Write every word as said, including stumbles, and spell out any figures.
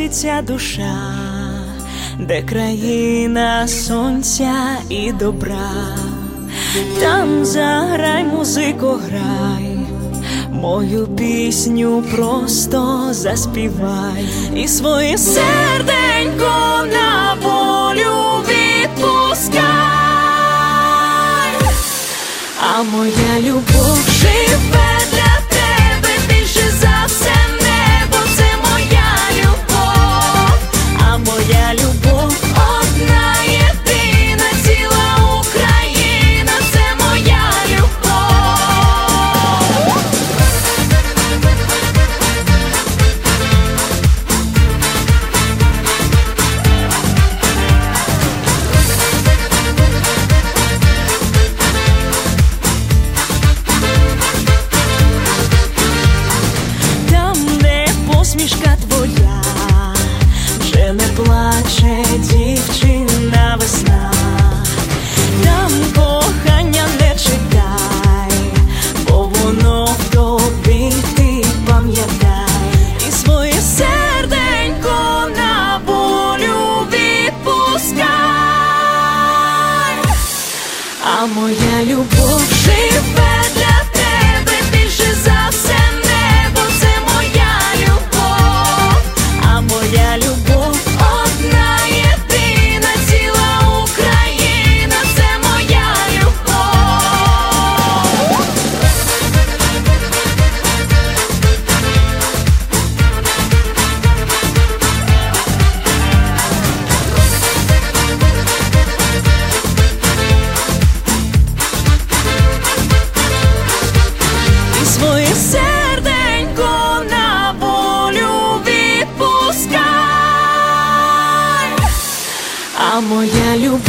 народиться душа, де країна сонця і добра. Там заграй, музико, грай, мою пісню просто заспівай, і своє серденько на волю відпускай. А моя любов живе для тебе більше за все небо, це моя любов. А моя любов одна єдина, ціла Україна, це моя любов. Посмішка твоя, вже не плаче дівчина весна. Там кохання не чекай, бо воно в тобі, ти пам'ятай, і своє серденько на волю відпускай. А моя любов живе для тебе більше за все небо, це моя любов. А моя любов одна єдина, ціла Україна, це моя любов. І своє серденько на волю відпускай. А моя любов